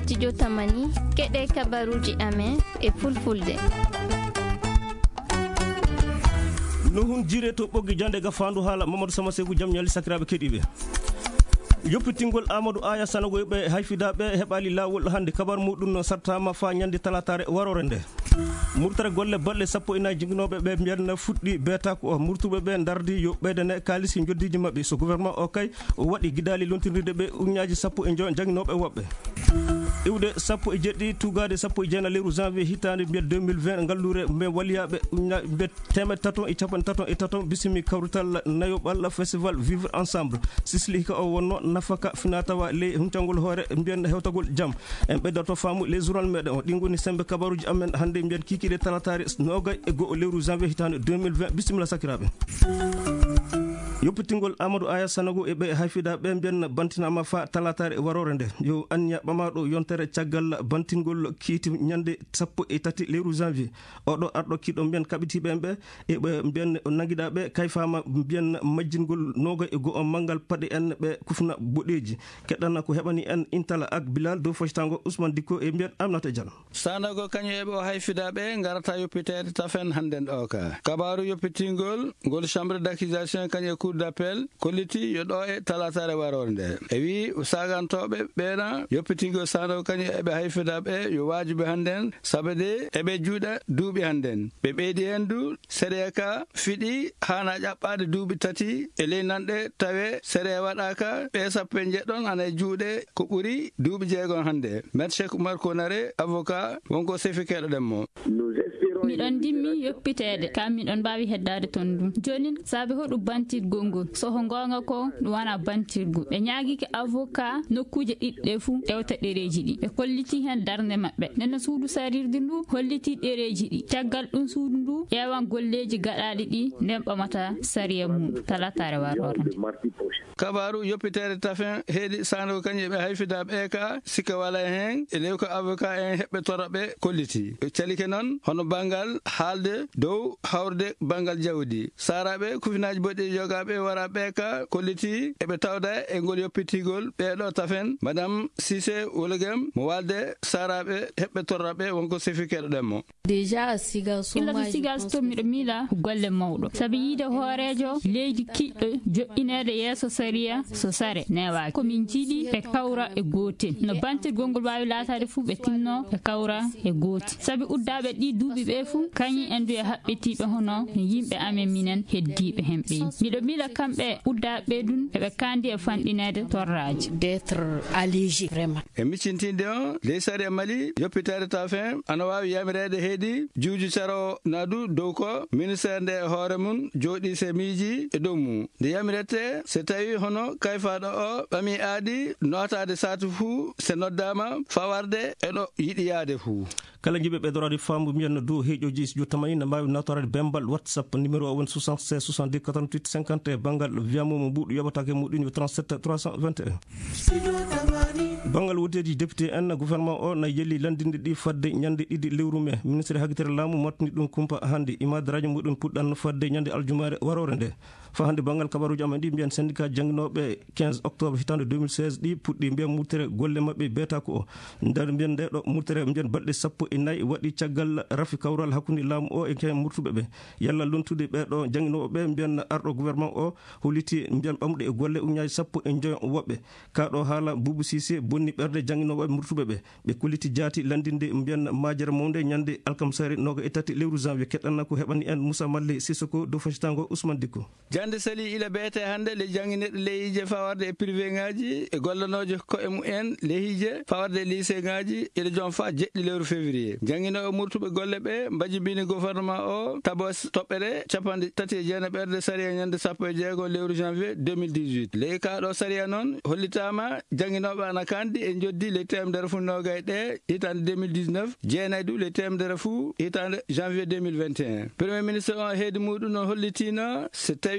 studio Tamani keɗe kabaruji amen e fulfulde. no hun jire to ɓoggi jande ga fandu haala Mamadou Sama Segou jam ñalli sakiraɓe keɗiɓe yoppitingol Amadou Aya Sanogo ɓe hayfidaɓe heɓali lawol hande kabar muɗum sartama fa ñande talatare warore nde murtare golle balle sappo ina jignoɓe ɓe mbiyanna fuɗɗi beeta ko murtuɓe ɓe dardi yo ɓeydane kalisi joddiji mabɓe so gouvernement o kay o waɗi guidali lontirde ɓe uñaji sappo e jangnoɓe woɓɓe iwde sappo e jeɗɗi tugade sappo e jeenayi lewru janvier hitande mbiyat 2020 ngallure mbe waliyaɓe mbiyat temed taton e capan taton e taton bisimi kawrital nayoɓal festival vivre ensemble sisli hika o wonno nafaka fina tawa ley huncangol hoore mbiyan hewtagol jaam en ɓeydato faamu les journal meɗen o ɗin goni sembe kabaruji amen hande mbiyan kikiɗe talatare nogay e goho lewru janvier hitande 2020 bisimilla sakiraɓe yoppitingol Amadou Aya Sanogo e ɓe hayfidaɓe mbiyan bantinama fa talatare e warore nde yo anniya ɓamaɗo yontere caggal bantingol kiiti ñande sappo e tati lewru janvier oɗo arɗo kiɗo mbiyan kaɓitiɓe ɓe eɓe mbiyan nanguiɗaɓe kay fama mbiyan majjingol nogay e goho manggal paɗe en ɓe kufna boɗeji keɗɗanna ko heɓani en intala ak Bilal dow foccitango Ousmane Dikko e mbiyan Aminata Diallo Sanogo kañum eɓe o hayfidaɓe garata yoppitede tafen hannden o ka kabaru yoppitingol ngol chambre d'accusation kañum cour d'appel kolliti yo ɗo e talatare warore nde e wi sagantoɓe ɓeena yoppitingol Sanogo kañum eɓe hayfidaɓe yo wajibi hannden sabu de eɓe juuɗa duuɓi hannden ɓe ɓeydi hen du série ka fiɗi hana ƴaɓɓade duuɓi tati e ley nanɗe tawe série waɗaka ɓe sappo e jeɗɗon ana juuɗe ko ɓuuri duuɓi jeegon hannde maître Cheikh Oumar Konaré avocat wonko sefikeɗo ɗemmo miɗon dimmi yoppitede kam miɗon mbawi heddade toon ɗum joni saabi hoɗum bantirgol ngol soho gonga ko ɗum wona bantirgol ɓe ñaguike avocat nokkuje ɗiɗɗe fuu ƴewta ɗereji ɗi ɓe kolliti hen darde mabɓe nena suudu sarirde ndu holliti ɗereji ɗi caggal ɗum suudu ndu ƴewan golleji gaɗaɗi ɗi nden ɓamata sariya muɗum talatare warore kabaru yoppitede tafen heedi Sanogo kañum ɓe hayfidaɓe ka sika wala hen e lew ko avocat en heɓɓe toroɓe kolliti calike noon hono bangal haalde dow hawrde bangal jawdi saraɓe kufinaji boɗɗi jogaɓe waraɓe ka kolliti eɓe tawda e ngol yoppitigol ɓeɗo tafen madame Cissé Wologem mo walde saraɓe heɓɓe torraɓe wonko sefikeɗo ɗemmo déjà sigal so miɗo miila golle mawɗo saabi yiide hoorejo leydi kiɗɗo joƴƴinede yeeso sariya so sare newaki komin jiiɗi ɓe kawra e gotel no bantirgol ngol wawi latade fuu ɓe tinno ɓe kawra e gotel saabi uddaɓe ɗi duuɓi ɓe fuu kañum en du e haɓɓetiɓe hono no yimɓe amen minen heddiɓe hen ɓe miɗo miila kamɓe uddaɓe ɗum eɓe kandi e fanɗinede torraji d'être allégé vraiment e miccintinde o ley sariya Mali yoppitade tafen ana wawi yamirede heedi juuji caro nadu dow ko ministére nde hoore mum jooɗi se miiji e dow mum nde yamirete so tawi hono kayfaɗo o ɓami aadi notade satu fuu se noddama fawarde eɗo yiɗi yaade fuu kala jiɓe ɓeydorade fammu mbiyanno dow heeƴoji so jottama ne mbawi nawtorade bembal whatsapp numéro o woni 76 70 88 50 e banggal wiyamomo mbuɗo yoɓatake muɗum yo 37 321 banggal wodeji député en gouvernement o na yeeli landinde ɗi fadde ñande ɗiɗi lewru mai ministre hagitere laamu mottani ɗum kumpa hande imade radio muɗum puɗɗanno fadde ñande aljumare warore nde fa hande banggal kabaruji amen ɗi mbiyan syndicat jangguinoɓe 15 octobre hitande 2016 ɗi puɗɗi mbiyan murtere golle mabɓe beeta ko o nder mbiyan ndeɗo murtere mbiyan balɗe sappo e nayyi waɗi caggal rafi kawral hakkude laamu o e ken murtuɓe ɓe yalla lontude ɓeɗo jangguinoɓe mbiyan arɗo gouvernement o holiti mbiyan ɓamɗe e golle uñaji sappo e joyon woɓɓe kaɗo haala Boubou Cissé bonni ɓerde jangguinoɓe murtuɓe ɓe kolliti jaati landinde mbiyan majere mawde ñande alkamsari noga e tati lewru janvier keɗɗanna ko heɓani en Moussa Malle Sissoko dow foccitango Ousmane Dikko jande sali ila beete hande le jangguineɗo leyije fawarde e privé ngaji e gollanojo ko e mumen leyije fawarde e lycée ngaji ila joom fa jeɗɗi lewru février jangguinoɓe murtuɓe golle ɓe mbajibini gouvernement o tabo toɓɓere capanɗe tati e jeenaɓerde sariya ñande sappo e jeegom lewru janvier 2018 ley kaɗo sariya noon hollitama jangguinoɓe ana kandi e joddi le temedere fuu nogay ɗe hitande 2019 jeenayyi du le temedere fuu hitande janvier 2021 premier ministre o heedi muɗum noon hollitino so tawi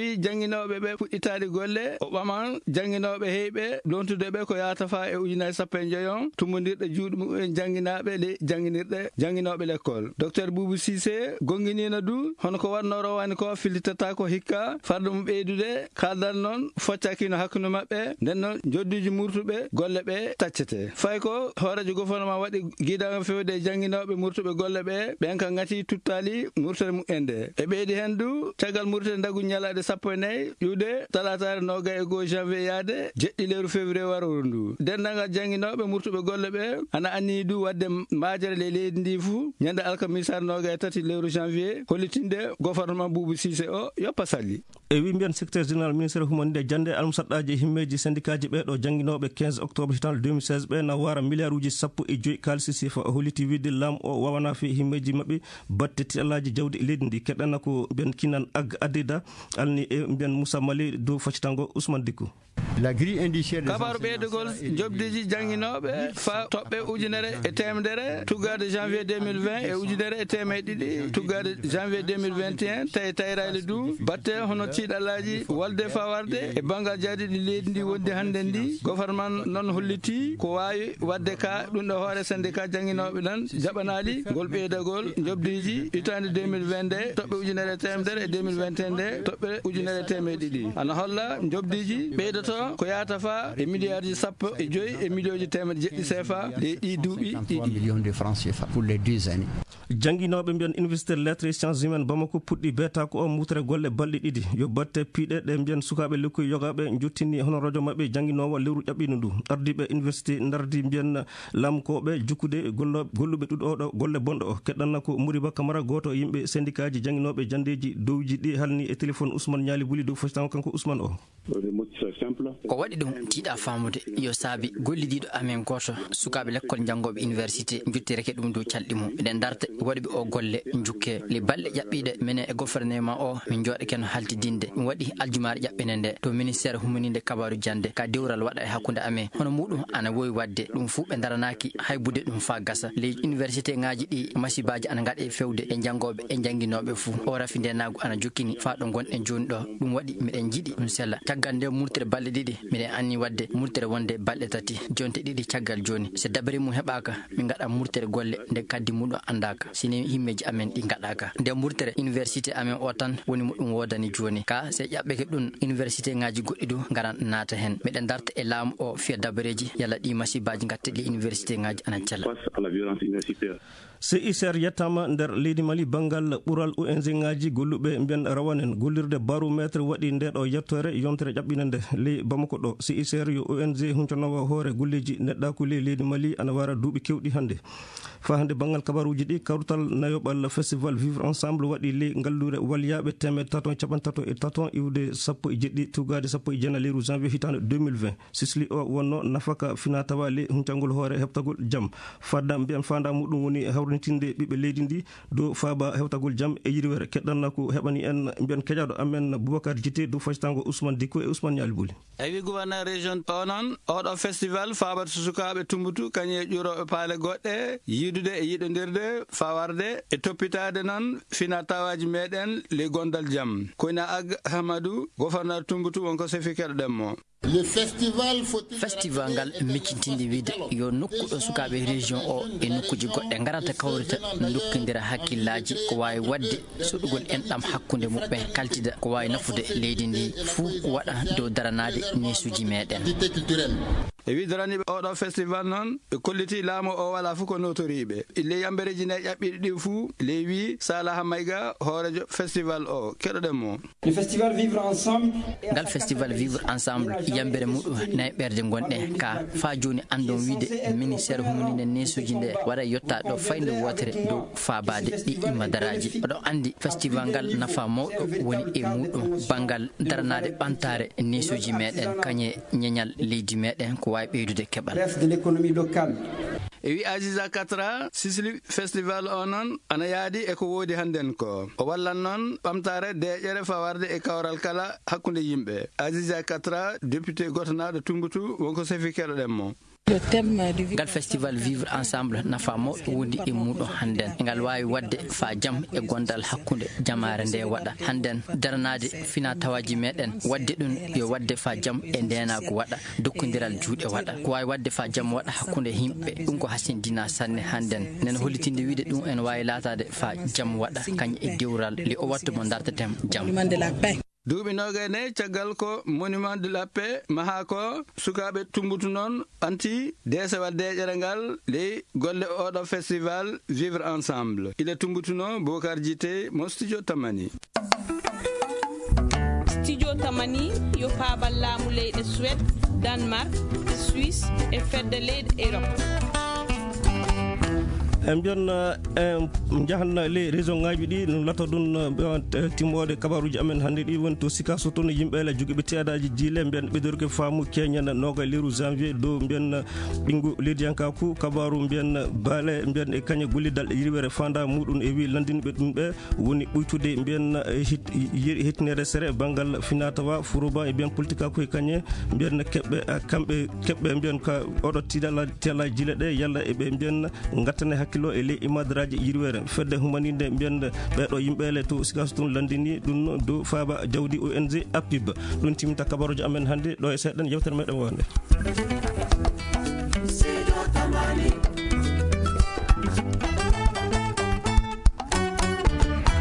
wi janginoɓe ɓe puɗɗitade golle o ɓaman janginoɓe heyɓe lontude ɓe ko yata fa e ujunere 15 tummodirɗe juuɗe mumen janginaɓe le janginoɓe l'école. Docteur Boubou Cissé gonginino du hono ko watno rowani ko fillitata ko hikka farɗo mum ɓeydude kaldan noon foccakino hakkude mabɓe nden noon jodduji murtuɓe golle ɓe taccete fay ko hoorejo gouvernement waɗi guidagal fewde e janginoɓe murtuɓe golle ɓe ɓen ka gati tuttali murtere mumen nde e ɓeydi hen du caggal murtere dagu ñalade 14 ƴuuɗe talatare 21 janvier yaade jeɗɗi lewru février waro ndu dendagal janginoɓe murtuɓe golle ɓe ana anni du wadde majere le leydi ndi fuu ñande alkamisar 23 lewru janvier hollitinde gouvernement Boubou Cissé o yoppa salli e wi mbiyan secrétaire général ministére humanité jande almusaɗɗaji himmeji syndicat ji ɓeɗo jangguinoɓe 15 octobre hitan 2016 ɓe na wara milliard uji 15 kalisi sifa o holliti widde laamu o wawana fi himmeji mabɓe batte titallaji jawdi leydi ndi keɗɗana ko mbiyan kinan addida alni e mbiyan Moussa Mali dow faccitango Ousmane Dickou. La grille indiciaire des kabaru ɓeydugol jobdiji jangguinoɓe fa toɓɓe ujunere e temedere tuggade janvier 2020 e ujunere e temedde ɗiɗi tuggade janvier 2021 tawi tayrade du batte hono tiiɗallaji walde fa warde e banggal jaadiɗi leydi ndi wondi hande ndi gouvernement noon holliti ko wawi wadde ka ɗum ɗo hoore syndicat jangguinoɓe nan jaɓanali ngol ɓeydagol jobdiji hitande 2020 nde toɓɓe ujunere e temedere e 2021 nde toɓɓe ujunere e temedde ɗiɗi ana holla jobdiji ɓeydoto ko yata fa e milliards 15 e millions temedde jeɗɗi CFA les ɗi duuɓi 3 millions de francs CFA pour les 2 années. jangguinoɓe mbiyan université lettres et sciences humaines Bamako puɗɗi beta ko o mutere golle balɗe ɗiɗi yo batte piiɗe ɗe mbiyan sukaɓe lekkoye yogaɓe jottini hono radio mabɓe jangguinowo lewru ƴaɓɓino ndu ardiɓe université dardi mbiyan lamkoɓe jukkude golluɓe ɗuɗo oɗo golle bonɗo o keɗɗanna ko Mouriba Camara goto yimɓe syndicat ji jangguinoɓe jandeji dowji ɗi halni e téléphone Ousmane Ñali Buli dow fasitan kanko Ousmane o ko waɗi ɗum tiiɗa famude yo saabi gollidiɗo amen goto sukaɓe l'école janggoɓe université juttireke ɗum dow calɗi mum eɗen darta waɗiɓe o golle jukke le balɗe ƴaɓɓiɗe minen e gouvernement o min jooɗake no haltidinde ɗum waɗi aljumare ƴaɓɓine nde to ministére humaninde kabaru jande ka dewral waɗa e hakkude amen hono muɗum ana wowi wadde ɗum fuu ɓe daranaki haybude ɗum fa gasa les université ngaji ɗi masibaji ana gaɗe fewde e janggoɓe e jangguinoɓe fuu o rafi nde nago ana jokkini fa ɗo gonɗen joni ɗo ɗum waɗi miɗen jiiɗi ɗum sella caggal nde murtere balɗe ɗiɗi miɗen anni wadde murtere wonde balɗe tati jonte ɗiɗi caggal joni so dabari mum heɓaka min gaɗa murtere golle nde kaddi muɗum andaka sini himmeji amen ɗi gaɗaka nde murtere université amen o tan woni muɗum wodani joni ka se ƴaɓɓeke ɗum université ngaji goɗɗi du garan naata hen miɗen darta e laamu o fiya dabareji yalla ɗi masibaji gatte ɗi université ngaji ana cella CICR yettama nder leydi Mali bangal ɓural ONG ngaji golluɓe mbiyan rawanen gollirde barométre waɗi nde ɗo yettore yontere ƴaɓɓine nde ley Bamako ɗo CICR yo ONG huncanowo hoore golleji neɗɗaku ley leydi Mali ana wara duuɓi kewɗi hande fa hande bangal kabaruji ɗi kawrutal nayoɓal festival vivre ensemble waɗi ley ngallure walyaɓe 333 iwde 17 tugade 14 leyru janvier hitande 2020 sisli o wonno nafaka fina tawa ley huncangol hoore heɓtagol jaam fadda mbiyan fanda muɗum woni hawrintinde ɓiɓɓe leydi ndi do faaba hewtagol jaam e yiriwere keɗɗanna ko heɓani en mbiyan keƴaɗo amen Boubacar Djité do facitango Ousmane Dickou e Ousmane Ñali Buli ewi gouverneur région o noon oɗo festival faabata sukaɓe tumbutu kañum e ƴuroɓe paale goɗɗe yidude e yiɗodirde fawarde e toppitade noon fina tawaji meɗen le gondal jaam koyna Ag Hamadou gouverneur tumbutu wonko sefi keɗoɗenmo le festival ngal miccitinde wiide yo nokkuɗo sukaɓe région o e nokkuji goɗɗe garata kawrita dokkidira hakkillaji ko wawi wadde suɗugol enɗam hakkude muɓɓe kaltida ko wawi nafude leydi ndi fuu waɗa dow daranade nesuji meɗen e widaraniɓe oɗo festival noon ɓe kolliti laamu o wala fof ko notoriɓe le yambereji nde ƴaɓɓiɗi ɗi fuu le wi Salaha Mayga hoorejo festival o keɗoɗenmo ngal festival vivre ensemble yambere muɗum nayi ɓerde gonɗe ka fa joni andon wiide ministére humaninde nesuji nde waɗa yettaɗo ɗo fayde wotere dow faabade ɗi immadaraji oɗon andi festival ngal nafa mawɗo woni e muɗum banggal daranade ɓantare nesuji meɗen kañe ñeñal leydi meɗen ko wawi ɓeydude keɓal e wi Aziza Katra sisli festival o noon ana yaadi e ko woodi hannden ko o wallan noon ɓamtare deƴere fawarde e kawral kala hakkunde yimɓe Aziza Katra député gotonaɗo Tumbutu wonko sefi keɗoɗenmo ngal festival vivre ensemble nafa mawɗo wondi e muɗum hannden ngal wawi wadde fa jaam e gondal hakkude jamare nde waɗa hannden daranade fina tawaji meɗen wadde ɗum yo wadde fa jaam e ndenago waɗa dokkodiral juuɗe waɗa ko wawi wadde fa jaam waɗa hakkude himɓe ɗum ko hasindina sanne hannden nen hollitinde wiide ɗum en wawi latade fa jaam waɗa kañum e dewral li o wattu mo dartetem jaam. duuɓi nogane caggal ko monument de la paix maha ko sukaɓe tumbutu noon anti desewal deƴere ngal ley golle oɗo festival vivre ensemble ile tumbutuno Bocar Djité mo studio Tamani. Studio Tamani yo paabal laamu leyɗe Suède, Danemark, Suisse e fedde leyɗe Europe. en mbiyatno jahanna les région ngaji ɗi no lato ɗum timmode kabaruji amen hannde ɗi woni to sika so toon yimɓe joguiɓe teedaji jiile mbiyen ɓeɗorke faamu keñana noga leru janvier dow mbiyen ɓingu leydiyankaku kabaru mbiyen baale mbiyen e kañe gollidal yirwere fanda muɗum e wi landinɓe ɗum ɓe woni ɓuytude mbiyen hettinere sere banggal finatawa furoba e mbiyen politique aku e kañe mbiyen kamɓe keɓɓe mbiyen ka oɗo telaji jiile ɗe yalla eɓe mbiyen gattane hakkilo e ley imadaraji yirwere fedde humaninde mbiyen ɓeɗo yimɓele to sikaso tun landini ɗum dow faaba jawdi ONG APIB ɗum timta kabaruji amen hannde ɗo e seeɗen yewtere meɗen wonde.